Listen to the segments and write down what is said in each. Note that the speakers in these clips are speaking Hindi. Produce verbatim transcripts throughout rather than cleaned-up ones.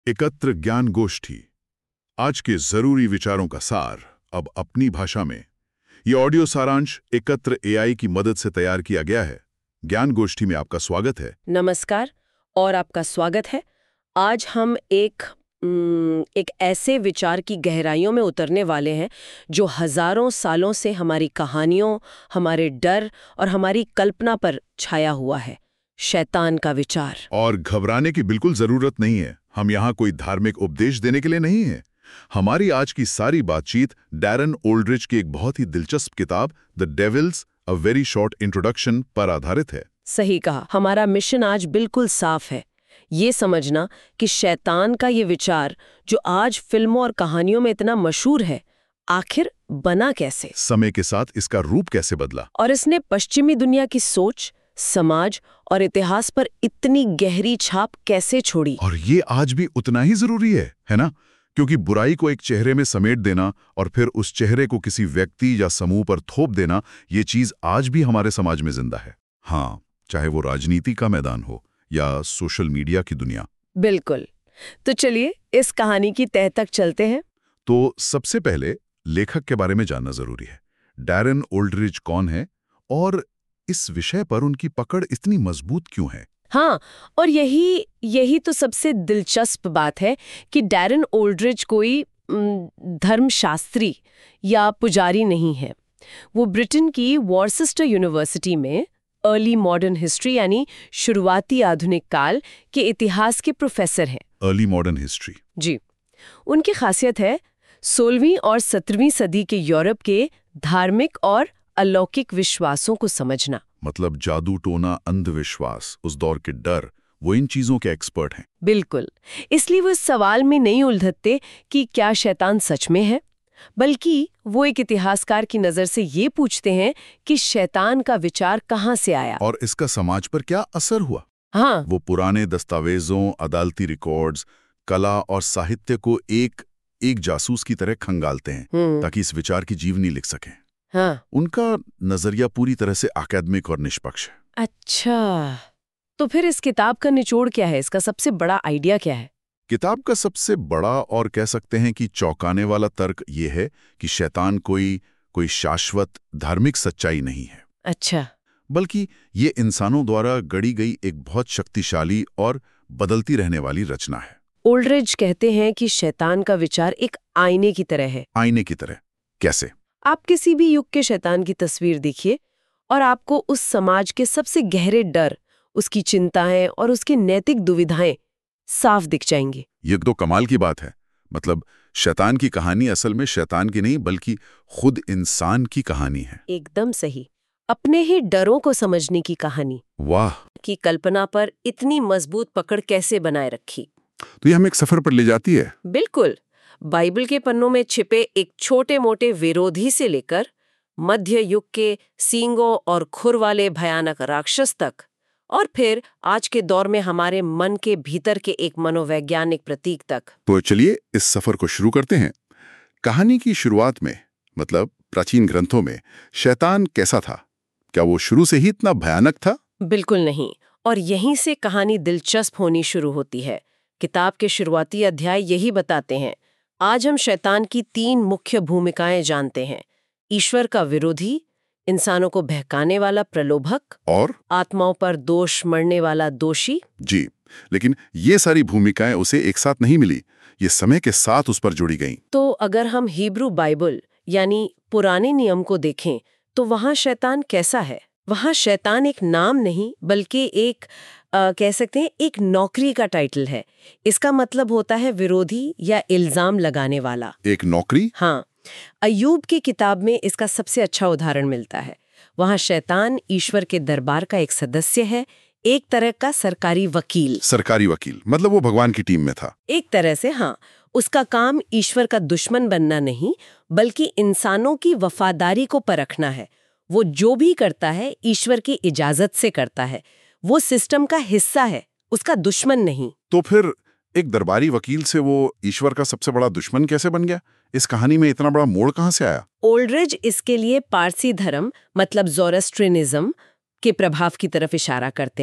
एकत्र ज्ञान गोष्ठी, आज के जरूरी विचारों का सार अब अपनी भाषा में। ये ऑडियो सारांश एकत्र एआई की मदद से तैयार किया गया है। ज्ञान गोष्ठी में आपका स्वागत है। नमस्कार और आपका स्वागत है। आज हम एक न, एक ऐसे विचार की गहराइयों में उतरने वाले हैं जो हजारों सालों से हमारी कहानियों, हमारे डर और हमारी कल्पना पर छाया हुआ है, शैतान का विचार। और घबराने की बिल्कुल जरूरत नहीं है। हम यहाँ कोई धार्मिक उपदेश देने के लिए नहीं है। हमारी आज की सारी बातचीत डैरन ओल्ड्रिच की एक बहुत ही दिलचस्प किताब the devils a very short introduction पर आधारित है। सही कहा। हमारा मिशन आज बिल्कुल साफ है, ये समझना कि शैतान का ये विचार जो आज फिल्मों और कहानियों में इतना मशहूर है, आखिर बना कैसे, समय के साथ इसका रूप कैसे बदला, और इसने पश्चिमी दुनिया की सोच, समाज और इतिहास पर इतनी गहरी छाप कैसे छोड़ी। और ये आज भी उतना ही जरूरी है, है ना? क्योंकि बुराई को एक चेहरे में समेट देना और फिर उस चेहरे को किसी व्यक्ति या समूह पर थोप देना, ये चीज आज भी हमारे समाज में जिंदा है। हाँ, चाहे वो राजनीति का मैदान हो या सोशल मीडिया की दुनिया। बिल्कुल। तो चलिए इस कहानी की तह तक चलते हैं। तो सबसे पहले लेखक के बारे में जानना जरूरी है। डैरन ओल्ड्रिच कौन है और इस विषय पर उनकी पकड़ इतनी मजबूत क्यों है? हाँ, और यही यही तो सबसे दिलचस्प बात है कि डैरन ओल्ड्रिच कोई धर्मशास्त्री या पुजारी नहीं है। वो ब्रिटेन की वॉर्सेस्टर यूनिवर्सिटी में अर्ली मॉडर्न हिस्ट्री यानी शुरुआती आधुनिक काल के इतिहास के प्रोफेसर हैं। अर्ली मॉडर्न हिस्ट्री जी। उनकी खासियत है सोलहवीं और सत्रहवीं सदी के यूरोप के धार्मिक और अलौकिक विश्वासों को समझना। मतलब जादू टोना, अंधविश्वास, उस दौर के डर, वो इन चीजों के एक्सपर्ट हैं। बिल्कुल। इसलिए वो इस सवाल में नहीं उलझते कि क्या शैतान सच में है, बल्कि वो एक इतिहासकार की नजर से ये पूछते हैं कि शैतान का विचार कहाँ से आया और इसका समाज पर क्या असर हुआ। हाँ, वो पुराने दस्तावेजों, अदालती रिकॉर्ड्स, कला और साहित्य को एक एक जासूस की तरह खंगालते हैं ताकि इस विचार की जीवनी लिख सकें। हाँ। उनका नजरिया पूरी तरह से अकादमिक और निष्पक्ष है। अच्छा, तो फिर इस किताब का निचोड़ क्या है? इसका सबसे बड़ा आइडिया क्या है? किताब का सबसे बड़ा और कह सकते हैं कि चौंकाने वाला तर्क ये है कि शैतान कोई कोई शाश्वत धार्मिक सच्चाई नहीं है। अच्छा। बल्कि ये इंसानों द्वारा गढ़ी गई एक बहुत शक्तिशाली और बदलती रहने वाली रचना है। ओल्ड्रिच कहते हैं कि शैतान का विचार एक आईने की तरह है। आईने की तरह? कैसे? आप किसी भी युग के शैतान की तस्वीर देखिए और आपको उस समाज के सबसे गहरे डर, उसकी चिंताएं और उसकी नैतिक दुविधाएं साफ दिख जाएंगी। ये तो कमाल की बात है। मतलब शैतान की कहानी असल में शैतान की नहीं बल्कि खुद इंसान की कहानी है। एकदम सही। अपने ही डरों को समझने की कहानी। वाह! की कल्पना पर इतनी मजबूत पकड़ कैसे बनाए रखी। तो ये हमें एक सफर पर ले जाती है। बिल्कुल। बाइबल के पन्नों में छिपे एक छोटे मोटे विरोधी से लेकर मध्य युग के सींगों और खुर वाले भयानक राक्षस तक, और फिर आज के दौर में हमारे मन के भीतर के एक मनोवैज्ञानिक प्रतीक तक। तो चलिए इस सफर को शुरू करते हैं। कहानी की शुरुआत में, मतलब प्राचीन ग्रंथों में, शैतान कैसा था? क्या वो शुरू से ही इतना भयानक था? बिल्कुल नहीं। और यहीं से कहानी दिलचस्प होनी शुरू होती है। किताब के शुरुआती अध्याय यही बताते हैं। आज हम शैतान की तीन मुख्य भूमिकाएं जानते हैं: ईश्वर का विरोधी, इंसानों को बहकाने वाला प्रलोभक, और आत्माओं पर दोष मढ़ने वाला दोषी। जी, लेकिन ये सारी भूमिकाएं उसे एक साथ नहीं मिली, ये समय के साथ उस पर जुड़ी गईं। तो अगर हम हिब्रू बाइबल यानी पुराने नियम को देखें तो वहाँ शैतान कैसा है? वहाँ शैतान एक नाम नहीं बल्कि एक आ, कह सकते हैं एक नौकरी का टाइटल है। इसका मतलब होता है विरोधी या इल्जाम लगाने वाला। एक नौकरी? हाँ। अय्यूब की किताब में इसका सबसे अच्छा उदाहरण मिलता है। वहाँ शैतान ईश्वर के दरबार का एक सदस्य है, एक तरह का सरकारी वकील। सरकारी वकील मतलब वो भगवान की टीम में था एक तरह से। हाँ, उसका काम ईश्वर का दुश्मन बनना नहीं बल्कि इंसानों की वफादारी को परखना है। वो जो भी करता है ईश्वर की इजाजत से करता है। वो सिस्टम का हिस्सा है, उसका दुश्मन नहीं। तो फिर एक दरबारी वकील से वो ईश्वर का सबसे बड़ा दुश्मन कैसे बन गया? इस कहानी में इतना बड़ा मोड़ कहां से आया? ओल्ड्रिच इसके लिए पारसी धर्म मतलब ज़ोरास्ट्रियनिज्म के प्रभाव की तरफ इशारा करते हैं।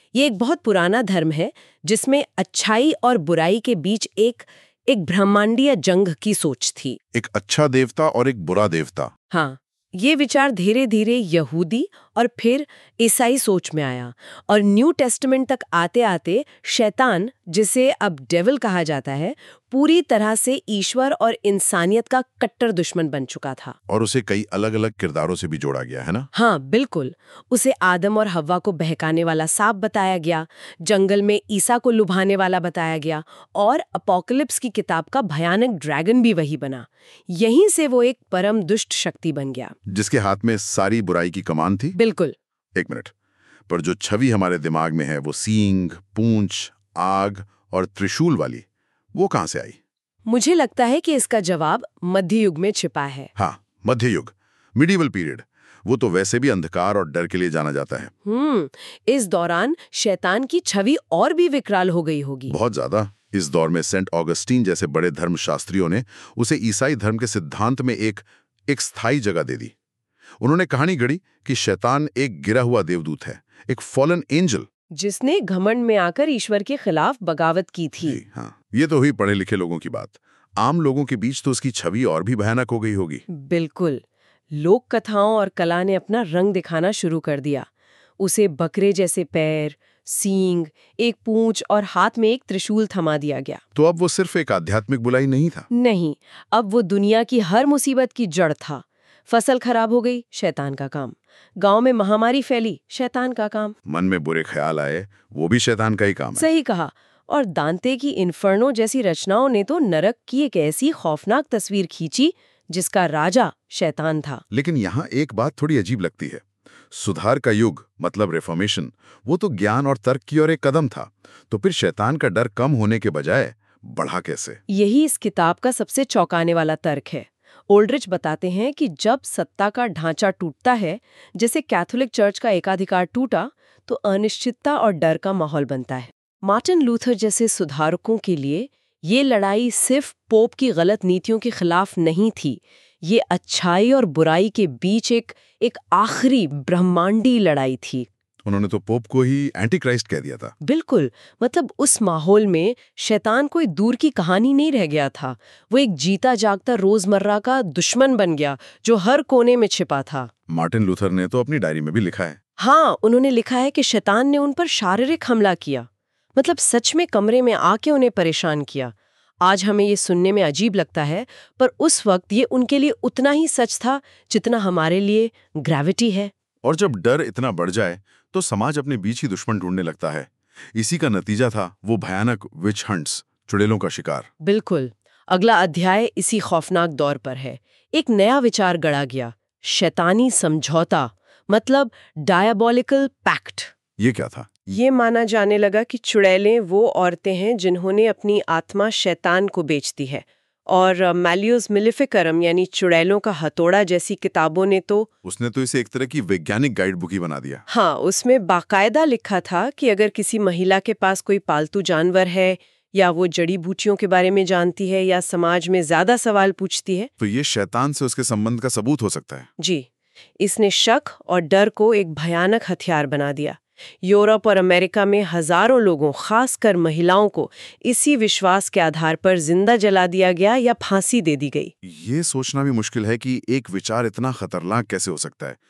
ये एक बहुत पुराना धर्म है जिसमें अच्छाई और बुराई के बीच एक एक ब्रह्मांडीय जंग की सोच थी। एक अच्छा देवता और एक बुरा देवता। हाँ, ये विचार धीरे धीरे यहूदी और फिर ईसाई सोच में आया और न्यू टेस्टामेंट तक आते आते शैतान, जिसे अब डेविल कहा जाता है, पूरी तरह से ईश्वर और इंसानियत का कट्टर दुश्मन बन चुका था। और उसे कई अलग अलग किरदारों से भी जोड़ा गया है ना? हाँ बिल्कुल। उसे आदम और हव्वा को बहकाने वाला सांप बताया गया, जंगल में ईसा को लुभाने वाला बताया गया और अपोकलिप्स की किताब का भयानक ड्रैगन भी वही बना। यहीं से वो एक परम दुष्ट शक्ति बन गया जिसके हाथ में सारी बुराई की कमान थी। बिल्कुल। एक मिनट, पर जो छवि हमारे दिमाग में है वो सींग, पूंछ, आग और त्रिशूल वाली, वो कहां से आई? मुझे लगता है कि इसका जवाब मध्य युग में छिपा है। हाँ, मध्य युग, मिडिवल पीरियड। वो तो वैसे भी अंधकार और डर के लिए जाना जाता है। हम्म इस दौरान शैतान की छवि और भी विकराल हो गई होगी। बहुत ज्यादा। इस दौर में सेंट ऑगस्टीन जैसे बड़े धर्मशास्त्रियों ने उसे ईसाई धर्म के सिद्धांत में एक एक स्थायी जगह दे दी। उन्होंने कहानी गढ़ी कि शैतान एक गिरा हुआ देवदूत है, एक फॉलन एंजल, जिसने घमंड में आकर ईश्वर के खिलाफ बगावत की थी। हाँ, ये तो हुई पढ़े लिखे लोगों की बात। आम लोगों के बीच तो उसकी छवि और भी भयानक हो गई होगी। बिल्कुल। लोक कथाओं और कला ने अपना रंग दिखाना शुरू कर दिया। उसे बकरे जैसे पैर, सींग, एक पूंछ और हाथ में एक त्रिशूल थमा दिया गया। तो अब वो सिर्फ एक आध्यात्मिक बुराई नहीं था। नहीं, अब वो दुनिया की हर मुसीबत की जड़ था। फसल खराब हो गई, शैतान का काम। गांव में महामारी फैली, शैतान का काम। मन में बुरे ख्याल आए, वो भी शैतान का ही काम है। सही कहा। और दांते की इन्फर्नो जैसी रचनाओं ने तो नरक की एक ऐसी खौफनाक तस्वीर खींची जिसका राजा शैतान था। लेकिन यहाँ एक बात थोड़ी अजीब लगती है। सुधार का युग मतलब रिफॉर्मेशन, वो तो ज्ञान और तर्क की ओर एक कदम था। तो फिर शैतान का डर कम होने के बजाय बढ़ा कैसे? यही इस किताब का सबसे चौंकाने वाला तर्क है। ओल्ड्रिच बताते हैं कि जब सत्ता का ढांचा टूटता है, जैसे कैथोलिक चर्च का एकाधिकार टूटा, तो अनिश्चितता और डर का माहौल बनता है। मार्टिन लूथर जैसे सुधारकों के लिए ये लड़ाई सिर्फ पोप की गलत नीतियों के खिलाफ नहीं थी। ये अच्छाई और बुराई के बीच एक एक आखिरी ब्रह्मांडी लड़ाई थी। उन्होंने तो पोप को ही एंटी क्राइस्ट कह दिया था। बिल्कुल। मतलब उस माहौल में शैतान कोई दूर की कहानी नहीं रह गया था। वो एक जीता जागता रोजमर्रा का दुश्मन बन गया जो हर कोने में छिपा था। मार्टिन लूथर ने तो अपनी डायरी में भी लिखा है। हाँ, उन्होंने लिखा है कि शैतान ने उन पर शारीरिक हमला किया, मतलब सच में कमरे में आके उन्हें परेशान किया। आज हमें ये सुनने में अजीब लगता है, पर उस वक्त ये उनके लिए उतना ही सच था जितना हमारे लिए ग्रेविटी है। और जब डर इतना बढ़ जाए तो समाज अपने बीच ही दुश्मन ढूंढने लगता है। इसी का नतीजा था वो भयानक विच हंट्स, चुड़ैलों का शिकार। बिल्कुल। अगला अध्याय इसी खौफनाक दौर पर है। एक नया विचार गढ़ा गया, शैतानी समझौता, मतलब डायबोलिकल पैक्ट। ये क्या था? ये माना जाने लगा कि चुड़ैलें वो औरतें हैं जिन्होंने अपनी आत्मा शैतान को बेच दी है। और मैलियोस मिलिफिकरम यानी चुड़ैलों का हथौड़ा जैसी किताबों ने तो उसने तो इसे एक तरह की वैज्ञानिक गाइड बुक ही बना दिया। हाँ, उसमें बाकायदा लिखा था कि अगर किसी महिला के पास कोई पालतू जानवर है, या वो जड़ी बूटियों के बारे में जानती है, या समाज में ज्यादा सवाल पूछती है, तो ये शैतान से उसके संबंध का सबूत हो सकता है। जी। इसने शक और डर को एक भयानक हथियार बना दिया। यूरोप और अमेरिका में हजारों लोगों, खासकर महिलाओं को इसी विश्वास के आधार पर जिंदा जला दिया गया या फांसी दे दी गई। ये सोचना भी मुश्किल है कि एक विचार इतना खतरनाक कैसे हो सकता है।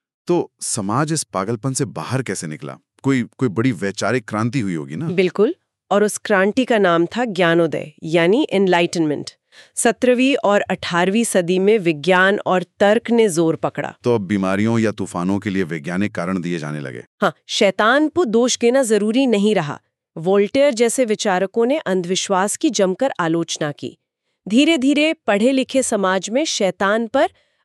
तो समाज इस पागलपन से बाहर कैसे निकला? कोई कोई बड़ी वैचारिक क्रांति हुई होगी ना? बिल्कुल। और उस क्रांति का नाम था ज्ञानोदय यानी एनलाइटनमेंट। सत्रहवीं और अठारहवीं सदी में विज्ञान और तर्क ने जोर पकड़ा। तो अब बीमारियों या तूफानों के लिए वैज्ञानिक कारण दिए जाने लगे। हाँ, शैतान को दोष देना जरूरी नहीं रहा। वोल्टेयर जैसे विचारकों ने अंधविश्वास की जमकर आलोचना की। धीरे धीरे पढ़े लिखे समाज में शैतान पर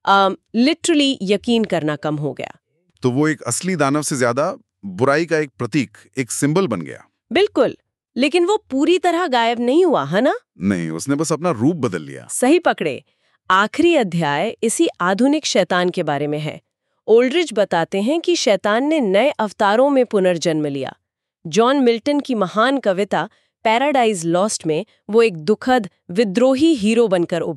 लिटरली यकीन करना कम हो गया। तो वो एक असली दानव से ज्यादा बुराई का एक प्रतीक, एक सिंबल बन गया। बिल्कुल। लेकिन वो पूरी तरह गायब नहीं हुआ, है ना? नहीं, उसने बस अपना रूप बदल लिया। सही पकड़े। आखिरी अध्याय इसी आधुनिक शैतान के बारे में है। ओल्ड्रिच बताते हैं कि शैतान ने नए अवतारों में पुनर्जन्म लिया। जॉन मिल्टन की महान कविता पैराडाइज लॉस्ट में वो एक दुखद विद्रोही हीरो बनकर उभरा।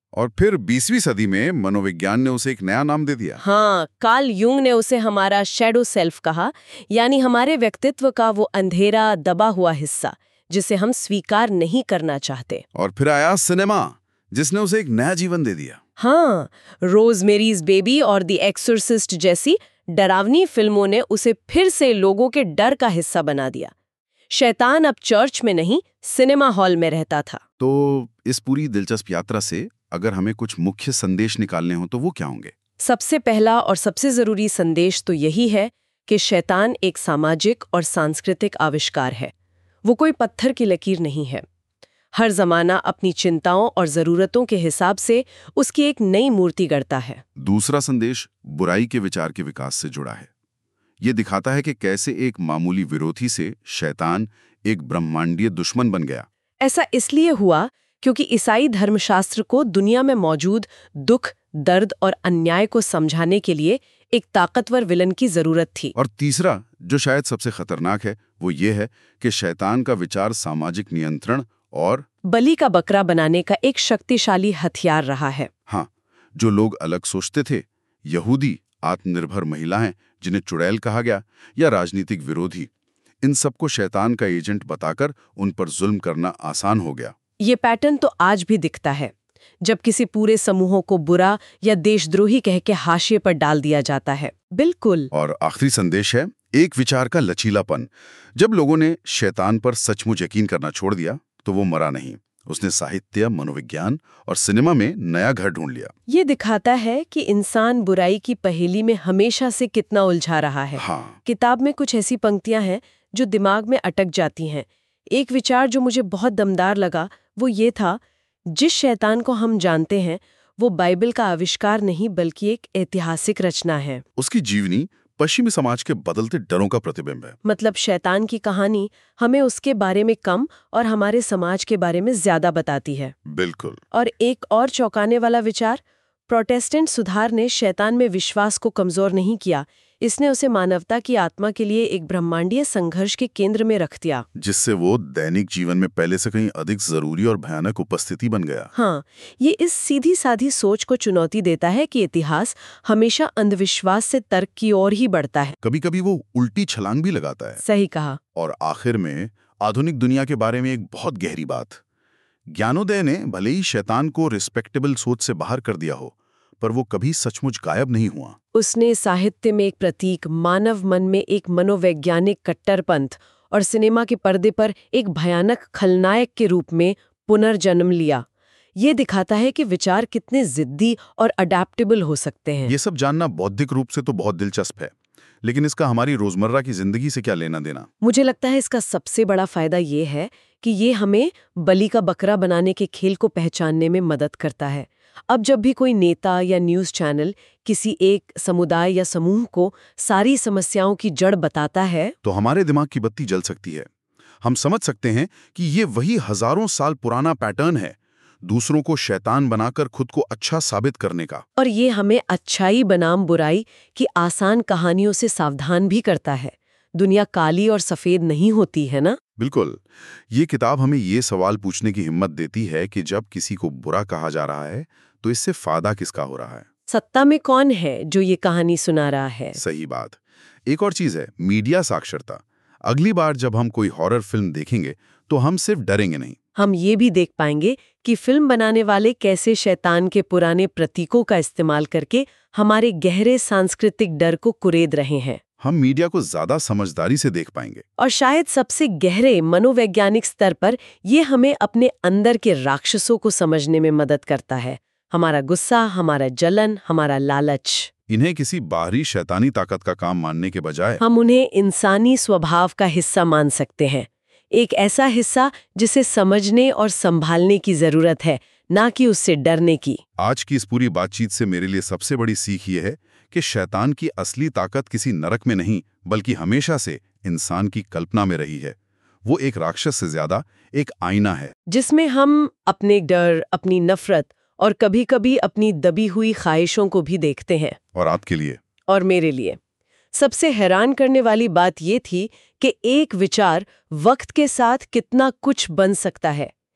और फिर बीसवीं सदी में मनोविज्ञान ने उसे एक नया नाम दे दिया। हाँ, कार्ल यूंग ने उसे हमारा शैडो सेल्फ कहा, यानी हमारे व्यक्तित्व का वो अंधेरा दबा हुआ हिस्सा जिसे हम स्वीकार नहीं करना चाहते। और फिर आया सिनेमा, जिसने उसे एक नया जीवन दे दिया। हाँ, रोज़मेरीज बेबी और द एक्सोर्सिस्ट जैसी डरावनी फिल्मों ने उसे फिर से लोगों के डर का हिस्सा बना दिया। शैतान अब चर्च में नहीं, सिनेमा हॉल में रहता था। तो इस पूरी दिलचस्प यात्रा से अगर हमें कुछ मुख्य संदेश निकालने हो तो वो क्या होंगे? सबसे पहला और सबसे जरूरी संदेश तो यही है कि शैतान एक सामाजिक और सांस्कृतिक आविष्कार है। वो कोई पत्थर की लकीर नहीं है। हर जमाना अपनी चिंताओं और जरूरतों के हिसाब से उसकी एक नई मूर्ति गढ़ता है। दूसरा संदेश बुराई के विचार के विकास से जुड़ा है। ये दिखाता है कि कैसे एक मामूली विरोधी से शैतान एक ब्रह्मांडीय दुश्मन बन गया। ऐसा इसलिए हुआ क्योंकि ईसाई धर्मशास्त्र को दुनिया में मौजूद दुख, दर्द और अन्याय को समझाने के लिए एक ताकतवर विलन की जरूरत थी। और तीसरा, जो शायद सबसे खतरनाक है, वो ये है कि शैतान का विचार सामाजिक नियंत्रण और बलि का बकरा बनाने का एक शक्तिशाली हथियार रहा है। हाँ, जो लोग अलग सोचते थे, यहूदी, आत्मनिर्भर महिलाएं जिन्हें चुड़ैल कहा गया, या राजनीतिक विरोधी, इन सबको शैतान का एजेंट बताकर उन पर जुल्म करना आसान हो गया। ये पैटर्न तो आज भी दिखता है, जब किसी पूरे समूहों को बुरा या देशद्रोही कह के हाशिए पर डाल दिया जाता है। बिल्कुल। और आखिरी संदेश है एक विचार का लचीलापन। जब लोगों ने शैतान पर सचमुच यकीन करना छोड़ दिया तो वो मरा नहीं। उसने साहित्य, मनोविज्ञान और सिनेमा में नया घर ढूंढ लिया। ये दिखाता है कि इंसान बुराई की पहेली में हमेशा से कितना उलझा रहा है। हाँ। किताब में कुछ ऐसी पंक्तियां हैं जो दिमाग में अटक जाती हैं। एक विचार जो मुझे बहुत दमदार लगा वो ये था, जिस शैतान को हम जानते हैं वो बाइबल का आविष्कार नहीं बल्कि एक ऐतिहासिक रचना है। उसकी जीवनी पश्चिमी समाज के बदलते डरों का प्रतिबिंब है। मतलब शैतान की कहानी हमें उसके बारे में कम और हमारे समाज के बारे में ज्यादा बताती है। बिल्कुल। और एक और चौंकाने वाला विचार, प्रोटेस्टेंट सुधार ने शैतान में विश्वास को कमजोर नहीं किया, इसने उसे मानवता की आत्मा के लिए एक ब्रह्मांडीय संघर्ष के केंद्र में रख दिया, जिससे वो दैनिक जीवन में पहले से कहीं अधिक जरूरी और भयानक उपस्थिति बन गया। हाँ, ये इस सीधी साधी सोच को चुनौती देता है कि इतिहास हमेशा अंधविश्वास से तर्क की ओर ही बढ़ता है। कभी कभी वो उल्टी छलांग भी लगाता है। सही कहा। और आखिर में आधुनिक दुनिया के बारे में एक बहुत गहरी बात। ज्ञानोदय ने भले ही शैतान को रिस्पेक्टेबल सोच से बाहर कर दिया हो, पर वो कभी सचमुच गायब नहीं हुआ। उसने साहित्य में एक प्रतीक, मानव मन में एक मनोवैज्ञानिक कट्टरपंथ और सिनेमा के पर्दे पर एक भयानक खलनायक के रूप में पुनर्जन्म लिया। ये दिखाता है कि विचार कितने जिद्दी और अडैप्टेबल हो सकते हैं। ये सब जानना बौद्धिक रूप से तो बहुत दिलचस्प है, लेकिन इसका हमारी रोजमर्रा की जिंदगी से क्या लेना देना? मुझे लगता है इसका सबसे बड़ा फायदा ये है कि ये हमें बलि का बकरा बनाने के खेल को पहचानने में मदद करता है। अब जब भी कोई नेता या न्यूज़ चैनल किसी एक समुदाय या समूह को सारी समस्याओं की जड़ बताता है, तो हमारे दिमाग की बत्ती जल सकती है। हम समझ सकते हैं कि ये वही हजारों साल पुराना पैटर्न है, दूसरों को शैतान बनाकर खुद को अच्छा साबित करने का। और ये हमें अच्छाई बनाम बुराई की आसान कहानियों से सावधान भी करता है। दुनिया काली और सफेद नहीं होती है ना? बिल्कुल। ये किताब हमें ये सवाल पूछने की हिम्मत देती है कि जब किसी को बुरा कहा जा रहा है तो इससे फायदा किसका हो रहा है? सत्ता में कौन है जो ये कहानी सुना रहा है? सही बात। एक और चीज है मीडिया साक्षरता। अगली बार जब हम कोई हॉरर फिल्म देखेंगे तो हम सिर्फ डरेंगे नहीं, हम ये भी देख पाएंगे कि फिल्म बनाने वाले कैसे शैतान के पुराने प्रतीकों का इस्तेमाल करके हमारे गहरे सांस्कृतिक डर को कुरेद रहे हैं। हम मीडिया को ज्यादा समझदारी से देख पाएंगे। और शायद सबसे गहरे मनोवैज्ञानिक स्तर पर ये हमें अपने अंदर के राक्षसों को समझने में मदद करता है। हमारा गुस्सा, हमारा जलन, हमारा लालच। इन्हें किसी बाहरी शैतानी ताकत का काम मानने के बजाय हम उन्हें इंसानी स्वभाव का हिस्सा मान सकते हैं। एक ऐसा हिस्सा जिसे समझने और संभालने की जरूरत है, ना कि उससे डरने की। आज की इस पूरी बातचीत से मेरे लिए सबसे बड़ी सीख ये है कि शैतान की असली ताकत किसी नरक में नहीं, बल्कि हमेशा से इंसान की कल्पना में रही है। वो एक राक्षस से ज्यादा एक आईना है, जिसमें हम अपने डर, अपनी नफरत और कभी-कभी अपनी दबी हुई ख्वाहिशों को भी देखते हैं। और आपके लिए और मेरे लिए सबसे हैरान करने वाली बात ये थी कि एक विचार वक्त के साथ कितना कुछ बन सकता है।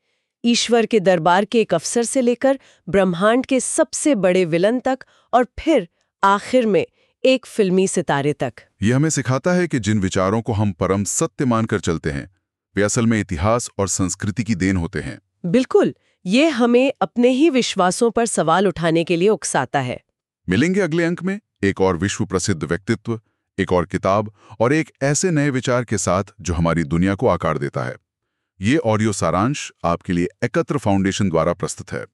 ईश्वर के दरबार के एक अफसर से लेकर ब्रह्मांड के सबसे बड़े विलन तक, और फिर आखिर में एक फिल्मी सितारे तक। यह हमें सिखाता है कि जिन विचारों को हम परम सत्य मानकर चलते हैं, वे असल में इतिहास और संस्कृति की देन होते हैं। बिल्कुल, ये हमें अपने ही विश्वासों पर सवाल उठाने के लिए उकसाता है। मिलेंगे अगले अंक में एक और विश्व प्रसिद्ध व्यक्तित्व, एक और किताब और एक ऐसे नए विचार के साथ जो हमारी दुनिया को आकार देता है। ये ऑडियो सारांश आपके लिए एकत्र फाउंडेशन द्वारा प्रस्तुत है।